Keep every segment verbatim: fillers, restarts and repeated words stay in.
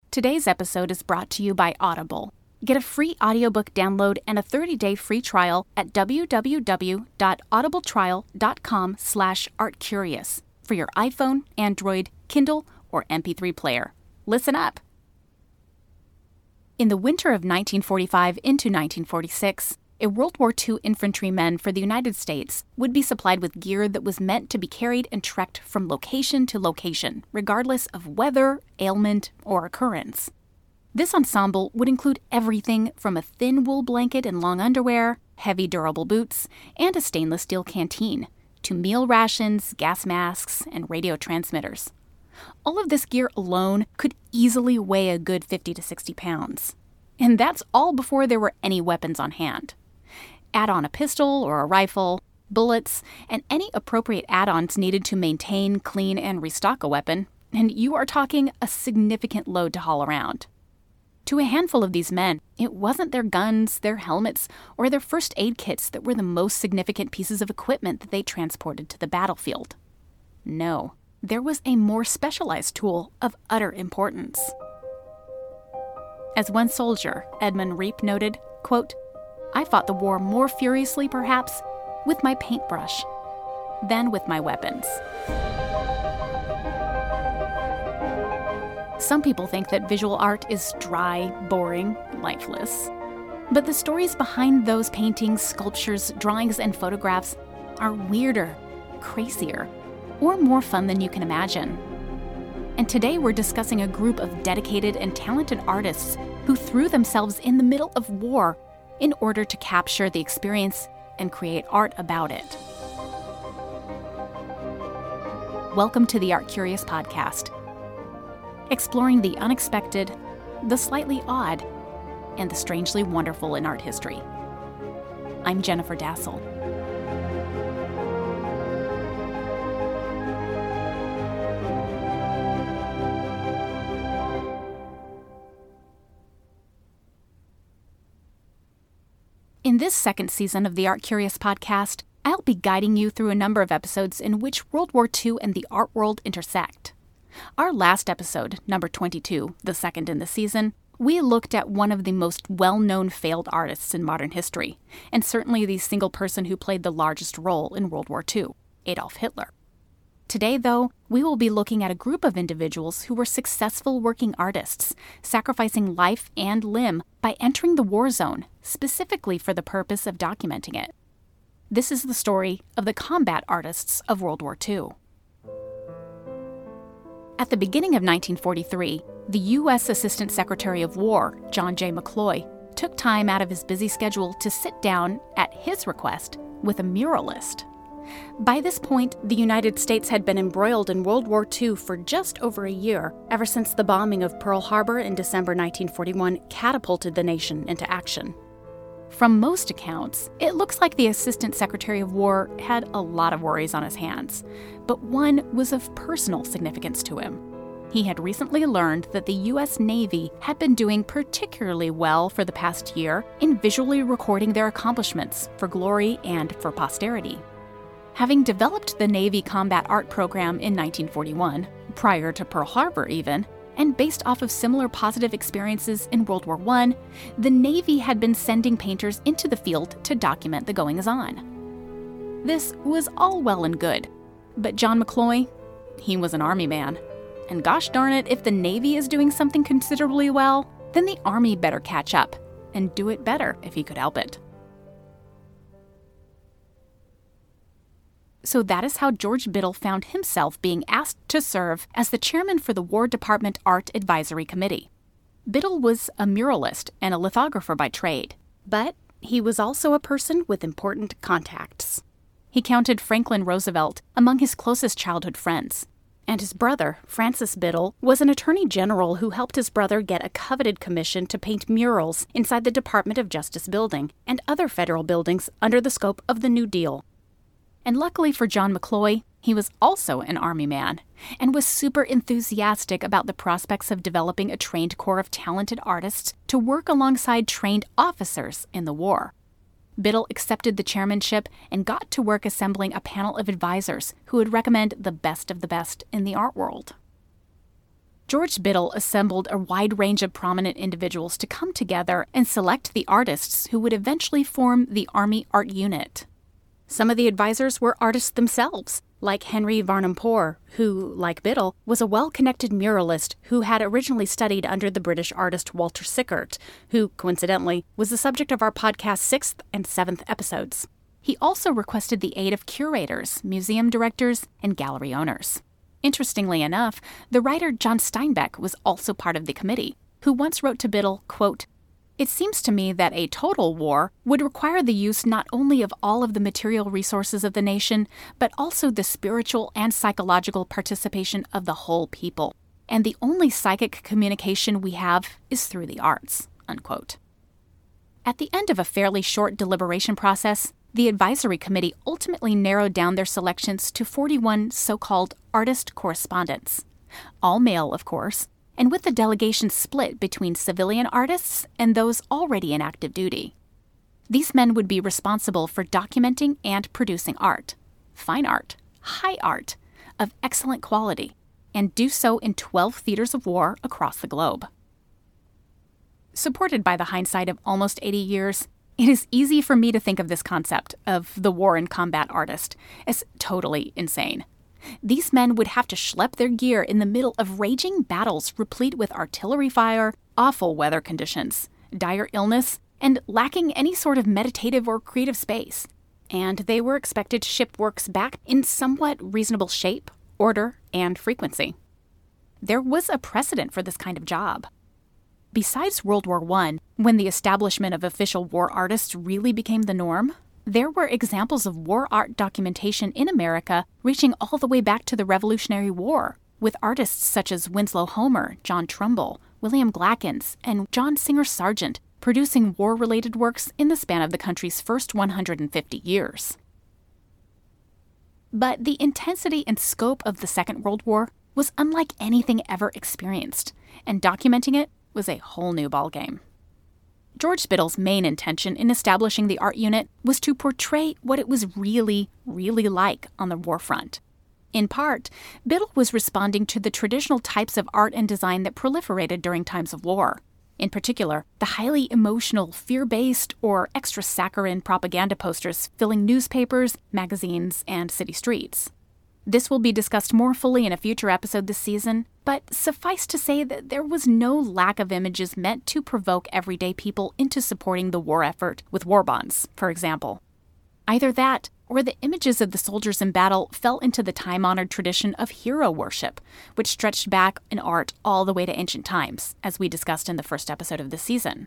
Today's episode is brought to you by Audible. Get a free audiobook download and a thirty-day free trial at www.audibletrial.com slash artcurious for your iPhone, Android, Kindle, or M P three player. Listen up. In the winter of nineteen forty-five into nineteen forty-six, a World War Two infantryman for the United States would be supplied with gear that was meant to be carried and trekked from location to location, regardless of weather, ailment, or occurrence. This ensemble would include everything from a thin wool blanket and long underwear, heavy durable boots, and a stainless steel canteen, to meal rations, gas masks, and radio transmitters. All of this gear alone could easily weigh a good fifty to sixty pounds. And that's all before there were any weapons on hand. Add on a pistol or a rifle, bullets, and any appropriate add-ons needed to maintain, clean, and restock a weapon, and you are talking a significant load to haul around. To a handful of these men, it wasn't their guns, their helmets, or their first aid kits that were the most significant pieces of equipment that they transported to the battlefield. No, there was a more specialized tool of utter importance. As one soldier, Edmund Reap, noted, quote, "I fought the war more furiously, perhaps, with my paintbrush than with my weapons." Some people think that visual art is dry, boring, lifeless. But the stories behind those paintings, sculptures, drawings, and photographs are weirder, crazier, or more fun than you can imagine. And today we're discussing a group of dedicated and talented artists who threw themselves in the middle of war in order to capture the experience and create art about it. Welcome to the Art Curious podcast, exploring the unexpected, the slightly odd, and the strangely wonderful in art history. I'm Jennifer Dassel. In this second season of the Art Curious podcast, I'll be guiding you through a number of episodes in which World War Two and the art world intersect. Our last episode, number twenty-two, the second in the season, we looked at one of the most well-known failed artists in modern history, and certainly the single person who played the largest role in World War Two, Adolf Hitler. Today, though, we will be looking at a group of individuals who were successful working artists, sacrificing life and limb by entering the war zone, specifically for the purpose of documenting it. This is the story of the combat artists of World War Two. At the beginning of nineteen forty-three, the U S Assistant Secretary of War, John J. McCloy, took time out of his busy schedule to sit down, at his request, with a muralist. By this point, the United States had been embroiled in World War Two for just over a year, ever since the bombing of Pearl Harbor in December nineteen forty-one catapulted the nation into action. From most accounts, it looks like the Assistant Secretary of War had a lot of worries on his hands, but one was of personal significance to him. He had recently learned that the U S Navy had been doing particularly well for the past year in visually recording their accomplishments for glory and for posterity. Having developed the Navy Combat Art Program in nineteen forty-one, prior to Pearl Harbor even, and based off of similar positive experiences in World War One, the Navy had been sending painters into the field to document the goings-on. This was all well and good, but John McCloy, he was an Army man. And gosh darn it, if the Navy is doing something considerably well, then the Army better catch up, and do it better if he could help it. So that is how George Biddle found himself being asked to serve as the chairman for the War Department Art Advisory Committee. Biddle was a muralist and a lithographer by trade, but he was also a person with important contacts. He counted Franklin Roosevelt among his closest childhood friends, and his brother, Francis Biddle, was an attorney general who helped his brother get a coveted commission to paint murals inside the Department of Justice building and other federal buildings under the scope of the New Deal. And luckily for John McCloy, he was also an Army man and was super enthusiastic about the prospects of developing a trained corps of talented artists to work alongside trained officers in the war. Biddle accepted the chairmanship and got to work assembling a panel of advisors who would recommend the best of the best in the art world. George Biddle assembled a wide range of prominent individuals to come together and select the artists who would eventually form the Army Art Unit. Some of the advisors were artists themselves, like Henry Varnum Poor, who, like Biddle, was a well-connected muralist who had originally studied under the British artist Walter Sickert, who, coincidentally, was the subject of our podcast's sixth and seventh episodes. He also requested the aid of curators, museum directors, and gallery owners. Interestingly enough, the writer John Steinbeck was also part of the committee, who once wrote to Biddle, quote, "It seems to me that a total war would require the use not only of all of the material resources of the nation, but also the spiritual and psychological participation of the whole people. And the only psychic communication we have is through the arts," unquote. At the end of a fairly short deliberation process, the advisory committee ultimately narrowed down their selections to forty-one so-called artist correspondents. All male, of course, and with the delegation split between civilian artists and those already in active duty. These men would be responsible for documenting and producing art, fine art, high art, of excellent quality, and do so in twelve theaters of war across the globe. Supported by the hindsight of almost eighty years, it is easy for me to think of this concept of the war and combat artist as totally insane. These men would have to schlep their gear in the middle of raging battles replete with artillery fire, awful weather conditions, dire illness, and lacking any sort of meditative or creative space. And they were expected to ship works back in somewhat reasonable shape, order, and frequency. There was a precedent for this kind of job. Besides World War One, when the establishment of official war artists really became the norm, there were examples of war art documentation in America reaching all the way back to the Revolutionary War, with artists such as Winslow Homer, John Trumbull, William Glackens, and John Singer Sargent producing war-related works in the span of the country's first one hundred fifty years. But the intensity and scope of the Second World War was unlike anything ever experienced, and documenting it was a whole new ballgame. George Biddle's main intention in establishing the art unit was to portray what it was really, really like on the war front. In part, Biddle was responding to the traditional types of art and design that proliferated during times of war. In particular, the highly emotional, fear-based, or extra-saccharine propaganda posters filling newspapers, magazines, and city streets. This will be discussed more fully in a future episode this season, but suffice to say that there was no lack of images meant to provoke everyday people into supporting the war effort with war bonds, for example. Either that, or the images of the soldiers in battle fell into the time-honored tradition of hero worship, which stretched back in art all the way to ancient times, as we discussed in the first episode of this season.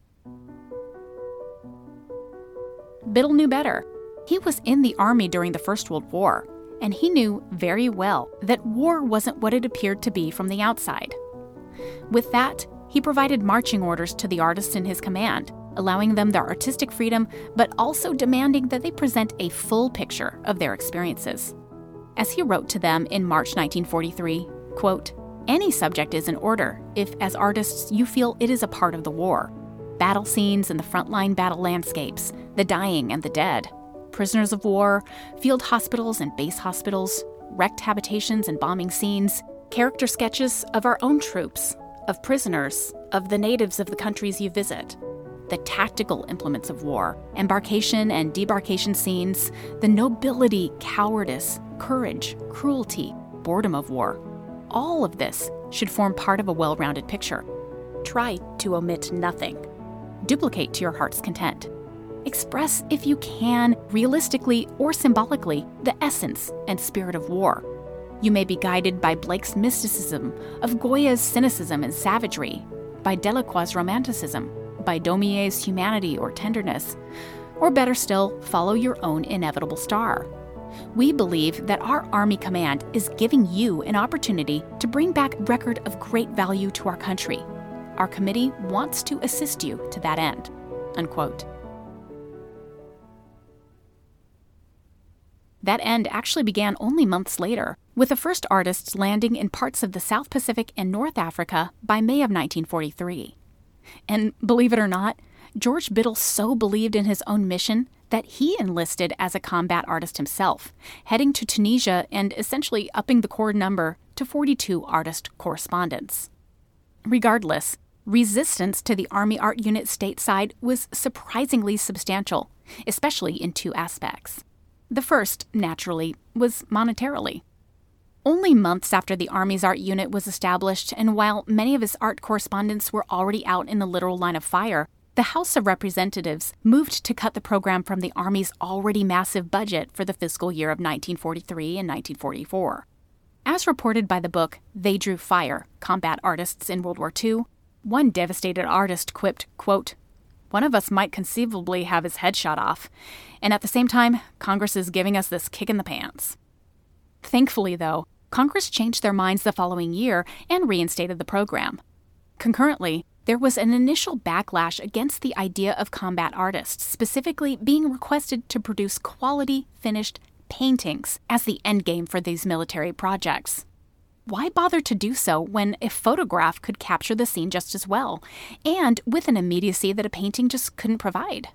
Biddle knew better. He was in the army during the First World War, and he knew very well that war wasn't what it appeared to be from the outside. With that, he provided marching orders to the artists in his command, allowing them their artistic freedom, but also demanding that they present a full picture of their experiences. As he wrote to them in March nineteen forty-three, quote, "Any subject is in order if, as artists, you feel it is a part of the war. Battle scenes and the frontline battle landscapes, the dying and the dead, prisoners of war, field hospitals and base hospitals, wrecked habitations and bombing scenes, character sketches of our own troops, of prisoners, of the natives of the countries you visit, the tactical implements of war, embarkation and debarkation scenes, the nobility, cowardice, courage, cruelty, boredom of war. All of this should form part of a well-rounded picture. Try to omit nothing. Duplicate to your heart's content. Express, if you can, realistically or symbolically, the essence and spirit of war. You may be guided by Blake's mysticism, of Goya's cynicism and savagery, by Delacroix's romanticism, by Daumier's humanity or tenderness, or better still, follow your own inevitable star. We believe that our Army Command is giving you an opportunity to bring back record of great value to our country. Our committee wants to assist you to that end." Unquote. That end actually began only months later, with the first artists landing in parts of the South Pacific and North Africa by May of nineteen forty-three. And believe it or not, George Biddle so believed in his own mission that he enlisted as a combat artist himself, heading to Tunisia and essentially upping the core number to forty-two artist correspondents. Regardless, resistance to the Army Art Unit stateside was surprisingly substantial, especially in two aspects. The first, naturally, was monetarily. Only months after the Army's art unit was established, and while many of its art correspondents were already out in the literal line of fire, the House of Representatives moved to cut the program from the Army's already massive budget for the fiscal year of nineteen forty-three and nineteen forty-four. As reported by the book They Drew Fire, Combat Artists in World War Two, one devastated artist quipped, quote, "One of us might conceivably have his head shot off, and at the same time, Congress is giving us this kick in the pants." Thankfully, though, Congress changed their minds the following year and reinstated the program. Concurrently, there was an initial backlash against the idea of combat artists specifically being requested to produce quality, finished paintings as the endgame for these military projects. Why bother to do so when a photograph could capture the scene just as well, and with an immediacy that a painting just couldn't provide?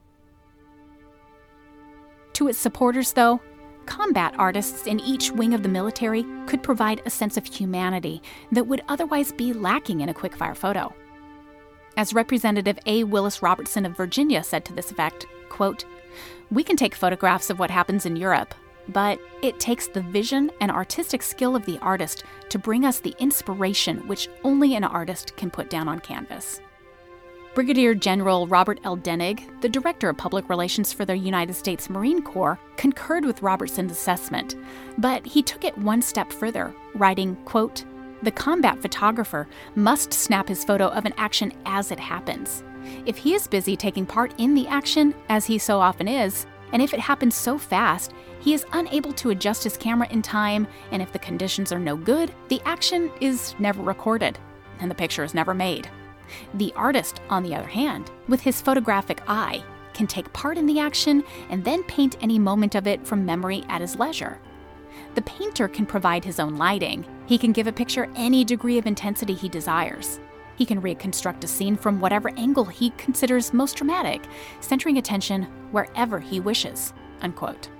To its supporters, though, combat artists in each wing of the military could provide a sense of humanity that would otherwise be lacking in a quick-fire photo. As Representative A. Willis Robertson of Virginia said to this effect, quote, "We can take photographs of what happens in Europe, but it takes the vision and artistic skill of the artist to bring us the inspiration which only an artist can put down on canvas." Brigadier General Robert L. Denig, the Director of Public Relations for the United States Marine Corps, concurred with Robertson's assessment, but he took it one step further, writing, quote, "The combat photographer must snap his photo of an action as it happens. If he is busy taking part in the action, as he so often is, and if it happens so fast, he is unable to adjust his camera in time, and if the conditions are no good, the action is never recorded, and the picture is never made. The artist, on the other hand, with his photographic eye, can take part in the action and then paint any moment of it from memory at his leisure. The painter can provide his own lighting. He can give a picture any degree of intensity he desires. He can reconstruct a scene from whatever angle he considers most dramatic, centering attention wherever he wishes," unquote.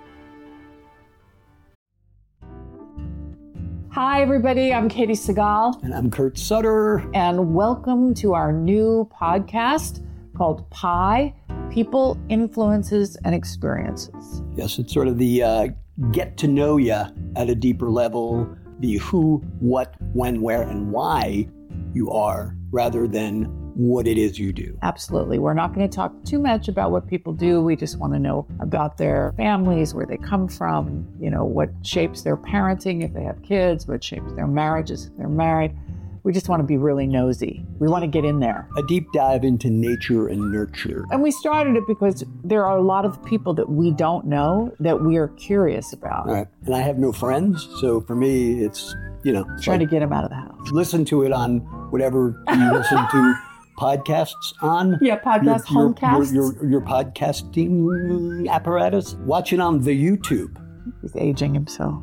Hi, everybody. I'm Katie Segal. And I'm Kurt Sutter. And welcome to our new podcast called Pi, People, Influences, and Experiences. Yes, it's sort of the uh, get to know you at a deeper level, the who, what, when, where, and why you are, rather than what it is you do. Absolutely. We're not going to talk too much about what people do. We just want to know about their families, where they come from, you know, what shapes their parenting if they have kids, what shapes their marriages if they're married. We just want to be really nosy. We want to get in there. A deep dive into nature and nurture. And we started it because there are a lot of people that we don't know that we are curious about. Right. And I have no friends, so for me, it's, you know. Trying like, to get them out of the house. Listen to it on whatever you listen to podcasts on. Yeah, podcast, your, homecasts. Your, your, your podcasting apparatus. Watch it on the YouTube. He's aging himself.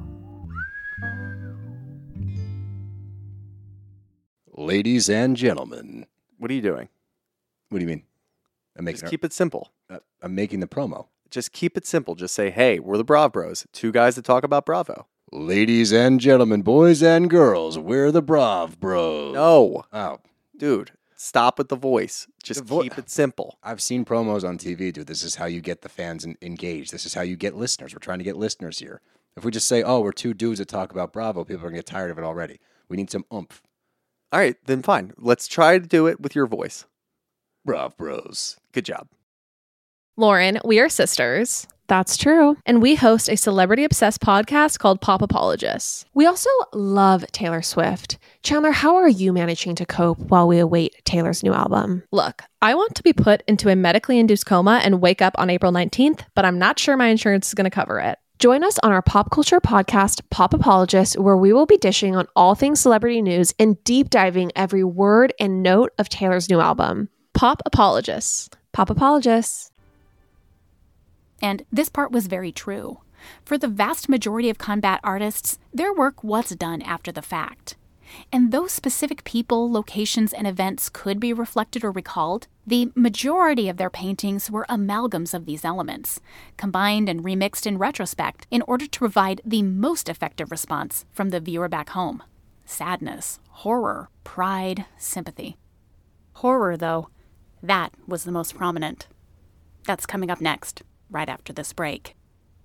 Ladies and gentlemen. What are you doing? What do you mean? I'm making Just keep it simple. Uh, I'm making the promo. Just keep it simple. Just say, hey, we're the Brav Bros. Two guys that talk about Bravo. Ladies and gentlemen, boys and girls, we're the Brav Bros. No. Oh. Dude, stop with the voice. Just The vo- keep it simple. I've seen promos on T V, dude. This is how you get the fans en- engaged. This is how you get listeners. We're trying to get listeners here. If we just say, oh, we're two dudes that talk about Bravo, people are going to get tired of it already. We need some oomph. All right, then fine. Let's try to do it with your voice. Brav Bros. Good job. Lauren, we are sisters. That's true. And we host a celebrity-obsessed podcast called Pop Apologists. We also love Taylor Swift. Chandler, how are you managing to cope while we await Taylor's new album? Look, I want to be put into a medically induced coma and wake up on April nineteenth, but I'm not sure my insurance is going to cover it. Join us on our pop culture podcast, Pop Apologists, where we will be dishing on all things celebrity news and deep diving every word and note of Taylor's new album. Pop Apologists. Pop Apologists. And this part was very true. For the vast majority of combat artists, their work was done after the fact. And though specific people, locations, and events could be reflected or recalled, the majority of their paintings were amalgams of these elements, combined and remixed in retrospect in order to provide the most effective response from the viewer back home. Sadness, horror, pride, sympathy. Horror, though, that was the most prominent. That's coming up next, right after this break.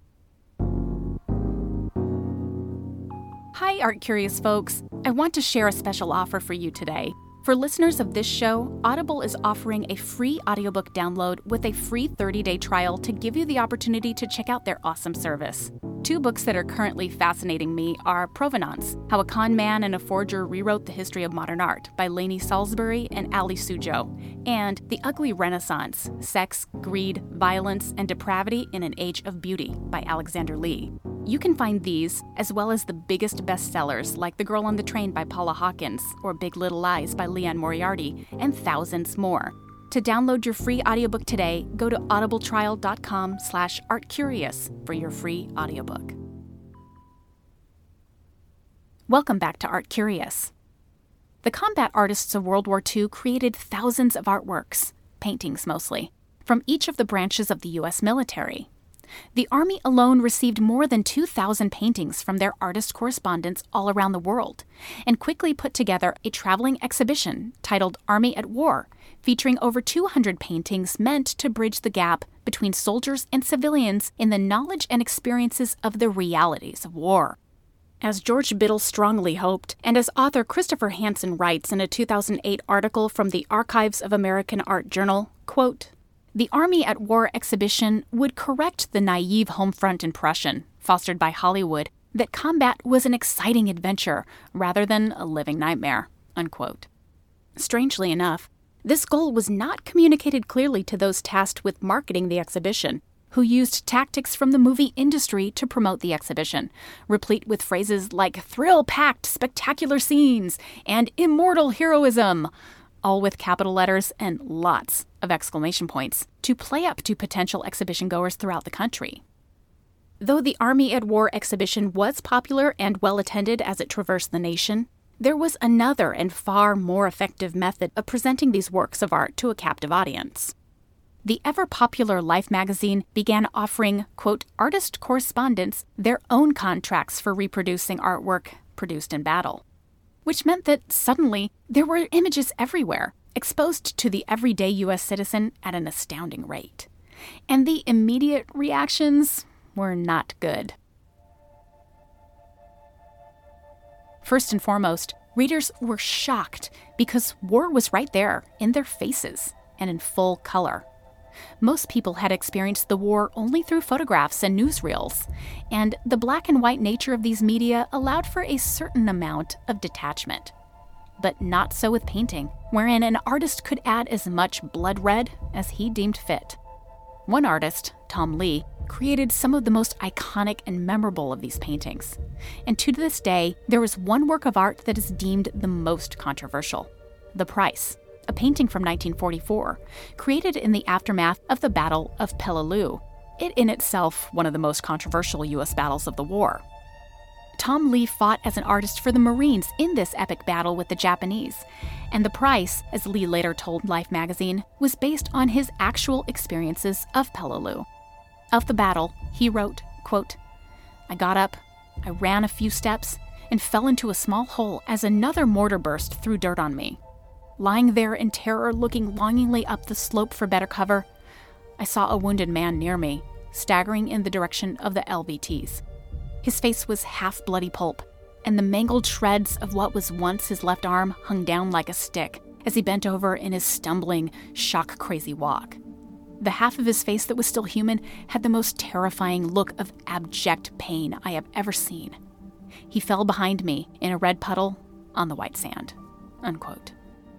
Hi, Art Curious folks. I want to share a special offer for you today. For listeners of this show, Audible is offering a free audiobook download with a free thirty-day trial to give you the opportunity to check out their awesome service. Two books that are currently fascinating me are Provenance, How a Con Man and a Forger Rewrote the History of Modern Art by Lainey Salisbury and Ali Sujo, and The Ugly Renaissance, Sex, Greed, Violence, and Depravity in an Age of Beauty by Alexander Lee. You can find these, as well as the biggest bestsellers like The Girl on the Train by Paula Hawkins or Big Little Lies by Leanne Moriarty, and thousands more. To download your free audiobook today, go to audibletrial.com slash artcurious for your free audiobook. Welcome back to Art Curious. The combat artists of World War Two created thousands of artworks, paintings mostly, from each of the branches of the U S military. The Army alone received more than two thousand paintings from their artist correspondents all around the world, and quickly put together a traveling exhibition titled Army at War, featuring over two hundred paintings meant to bridge the gap between soldiers and civilians in the knowledge and experiences of the realities of war. As George Biddle strongly hoped, and as author Christopher Hansen writes in a two thousand eight article from the Archives of American Art Journal, quote, "The Army at War exhibition would correct the naive homefront impression, fostered by Hollywood, that combat was an exciting adventure rather than a living nightmare," unquote. Strangely enough, this goal was not communicated clearly to those tasked with marketing the exhibition, who used tactics from the movie industry to promote the exhibition, replete with phrases like thrill-packed spectacular scenes and immortal heroism, all with capital letters and lots of exclamation points, to play up to potential exhibition goers throughout the country. Though the Army at War exhibition was popular and well attended as it traversed the nation, there was another and far more effective method of presenting these works of art to a captive audience. The ever-popular Life magazine began offering, quote, artist correspondents their own contracts for reproducing artwork produced in battle, which meant that suddenly there were images everywhere, exposed to the everyday U S citizen at an astounding rate. And the immediate reactions were not good. First and foremost, readers were shocked because war was right there in their faces and in full color. Most people had experienced the war only through photographs and newsreels, and the black and white nature of these media allowed for a certain amount of detachment. But not so with painting, wherein an artist could add as much blood red as he deemed fit. One artist, Tom Lee, created some of the most iconic and memorable of these paintings. And to this day, there is one work of art that is deemed the most controversial: The Price, a painting from nineteen forty-four, created in the aftermath of the Battle of Peleliu, it in itself one of the most controversial U S battles of the war. Tom Lee fought as an artist for the Marines in this epic battle with the Japanese, and The Price, as Lee later told Life magazine, was based on his actual experiences of Peleliu. Of the battle, he wrote, quote, "I got up, I ran a few steps, and fell into a small hole as another mortar burst threw dirt on me. Lying there in terror, looking longingly up the slope for better cover, I saw a wounded man near me, staggering in the direction of the L V Ts. His face was half bloody pulp, and the mangled shreds of what was once his left arm hung down like a stick as he bent over in his stumbling, shock-crazy walk. The half of his face that was still human had the most terrifying look of abject pain I have ever seen. He fell behind me in a red puddle on the white sand," unquote.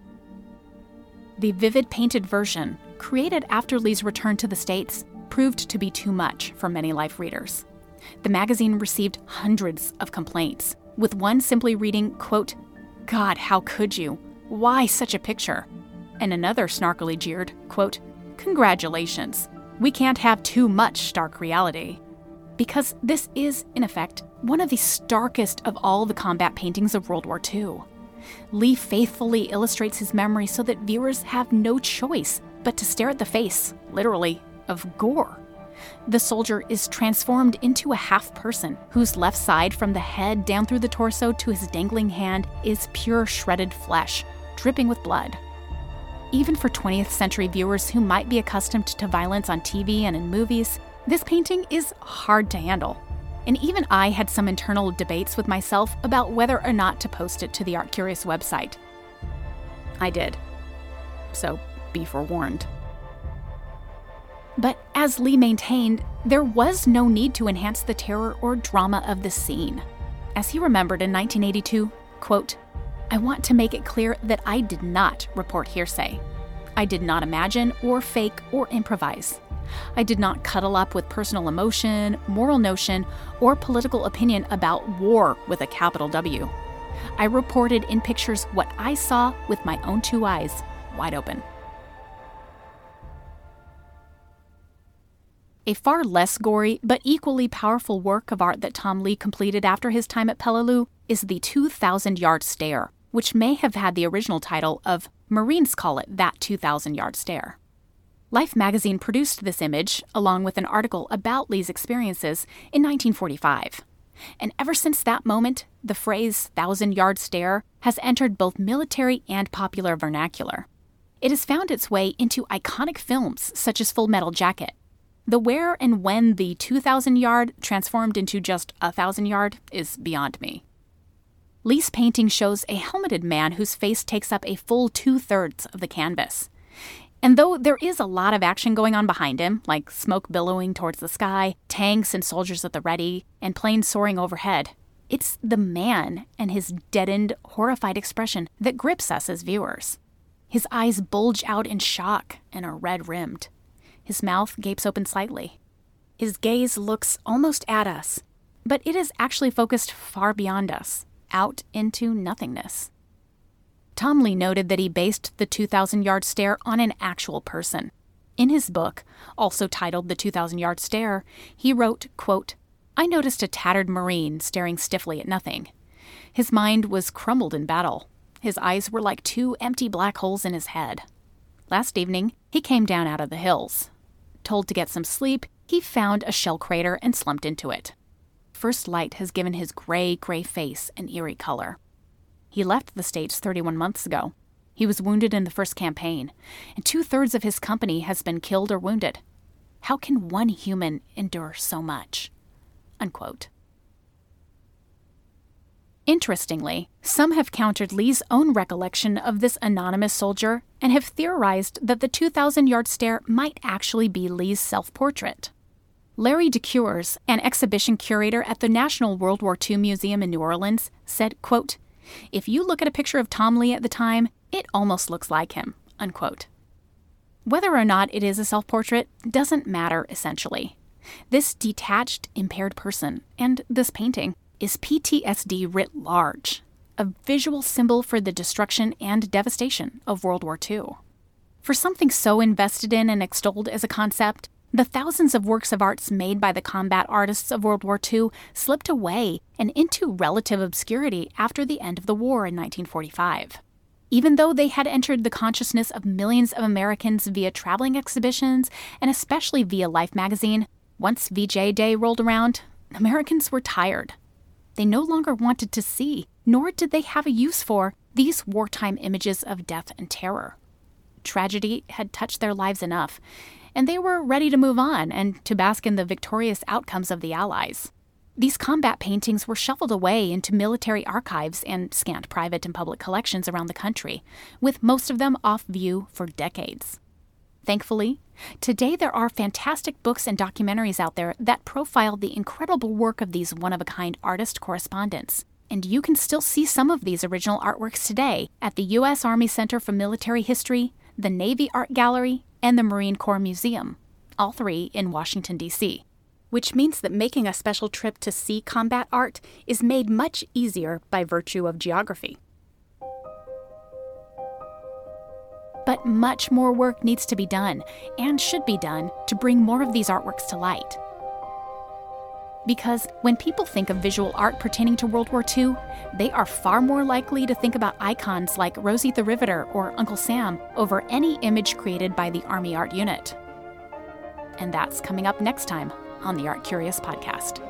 The vivid painted version, created after Lee's return to the States, proved to be too much for many Life readers. The magazine received hundreds of complaints, with one simply reading, quote, "God, how could you? Why such a picture?" And another snarkily jeered, quote, "Congratulations. We can't have too much stark reality." Because this is, in effect, one of the starkest of all the combat paintings of World War Two. Lee faithfully illustrates his memory so that viewers have no choice but to stare at the face, literally, of gore. The soldier is transformed into a half person whose left side, from the head down through the torso to his dangling hand, is pure shredded flesh, dripping with blood. Even for twentieth century viewers who might be accustomed to violence on T V and in movies, this painting is hard to handle. And even I had some internal debates with myself about whether or not to post it to the Art Curious website. I did. So be forewarned. But as Lee maintained, there was no need to enhance the terror or drama of the scene. As he remembered in nineteen eighty-two, quote, "I want to make it clear that I did not report hearsay. I did not imagine or fake or improvise. I did not cuddle up with personal emotion, moral notion, or political opinion about war with a capital W. I reported in pictures what I saw with my own two eyes, wide open." A far less gory but equally powerful work of art that Tom Lee completed after his time at Peleliu is the two thousand yard stare, which may have had the original title of Marines Call It That two thousand yard Stare. Life magazine produced this image, along with an article about Lee's experiences, in nineteen forty-five. And ever since that moment, the phrase thousand-yard stare has entered both military and popular vernacular. It has found its way into iconic films such as Full Metal Jacket. The where and when the two thousand yard transformed into just a thousand yard is beyond me. Lee's painting shows a helmeted man whose face takes up a full two-thirds of the canvas. And though there is a lot of action going on behind him, like smoke billowing towards the sky, tanks and soldiers at the ready, and planes soaring overhead, it's the man and his deadened, horrified expression that grips us as viewers. His eyes bulge out in shock and are red-rimmed. His mouth gapes open slightly. His gaze looks almost at us, but it is actually focused far beyond us, out into nothingness. Tom Lee noted that he based the two thousand yard stare on an actual person. In his book, also titled The two thousand yard Stare, he wrote, quote, "I noticed a tattered Marine staring stiffly at nothing. His mind was crumbled in battle. His eyes were like two empty black holes in his head. Last evening, he came down out of the hills. Told to get some sleep, he found a shell crater and slumped into it. First light has given his gray, gray face an eerie color. He left the States thirty-one months ago. He was wounded in the first campaign, and two-thirds of his company has been killed or wounded. How can one human endure so much?" Unquote. Interestingly, some have countered Lee's own recollection of this anonymous soldier and have theorized that the two thousand yard stare might actually be Lee's self-portrait. Larry DeCures, an exhibition curator at the National World War Two Museum in New Orleans, said, quote, "If you look at a picture of Tom Lee at the time, it almost looks like him," unquote. Whether or not it is a self-portrait doesn't matter, essentially. This detached, impaired person, and this painting, is P T S D writ large, a visual symbol for the destruction and devastation of World War Two. For something so invested in and extolled as a concept, the thousands of works of arts made by the combat artists of World War Two slipped away and into relative obscurity after the end of the war in nineteen forty-five. Even though they had entered the consciousness of millions of Americans via traveling exhibitions, and especially via Life magazine, once V J Day rolled around, Americans were tired. They no longer wanted to see, nor did they have a use for, these wartime images of death and terror. Tragedy had touched their lives enough, and they were ready to move on and to bask in the victorious outcomes of the Allies. These combat paintings were shuffled away into military archives and scant private and public collections around the country, with most of them off view for decades. Thankfully, today there are fantastic books and documentaries out there that profile the incredible work of these one-of-a-kind artist correspondents, and you can still see some of these original artworks today at the U S Army Center for Military History, the Navy Art Gallery, and the Marine Corps Museum, all three in Washington, D C, which means that making a special trip to see combat art is made much easier by virtue of geography. But much more work needs to be done, and should be done, to bring more of these artworks to light. Because when people think of visual art pertaining to World War Two, they are far more likely to think about icons like Rosie the Riveter or Uncle Sam over any image created by the Army Art Unit. And that's coming up next time on the Art Curious podcast.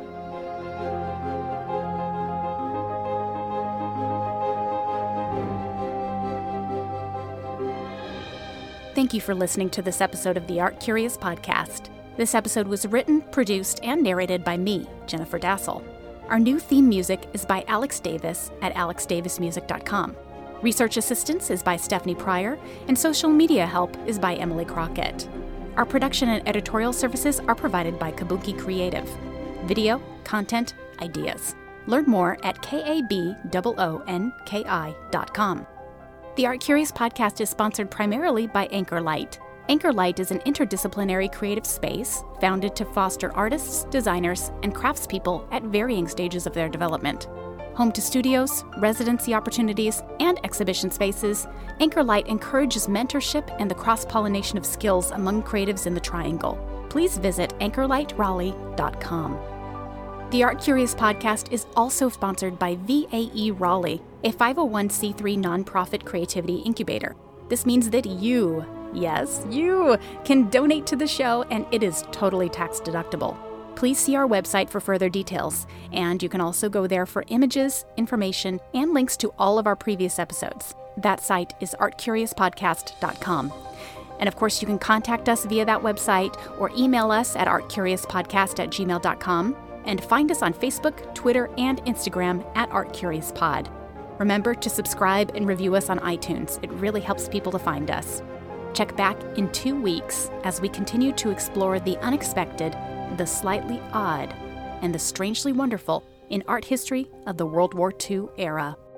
Thank you for listening to this episode of the Art Curious podcast. This episode was written, produced, and narrated by me, Jennifer Dassel. Our new theme music is by Alex Davis at alex davis music dot com. Research assistance is by Stephanie Pryor, and social media help is by Emily Crockett. Our production and editorial services are provided by Kabuki Creative. Video, content, ideas. Learn more at kabonki dot com. The Art Curious podcast is sponsored primarily by Anchor Light. Anchor Light is an interdisciplinary creative space founded to foster artists, designers, and craftspeople at varying stages of their development. Home to studios, residency opportunities, and exhibition spaces, Anchor Light encourages mentorship and the cross-pollination of skills among creatives in the Triangle. Please visit anchor light raleigh dot com. The Art Curious podcast is also sponsored by V A E Raleigh, a five oh one c three nonprofit creativity incubator. This means that you, yes, you, can donate to the show, and it is totally tax deductible. Please see our website for further details, and you can also go there for images, information, and links to all of our previous episodes. That site is art curious podcast dot com. And of course, you can contact us via that website or email us at art curious podcast at gmail dot com, and find us on Facebook, Twitter, and Instagram at art curious pod. Remember to subscribe and review us on iTunes. It really helps people to find us. Check back in two weeks as we continue to explore the unexpected, the slightly odd, and the strangely wonderful in art history of the World War Two era.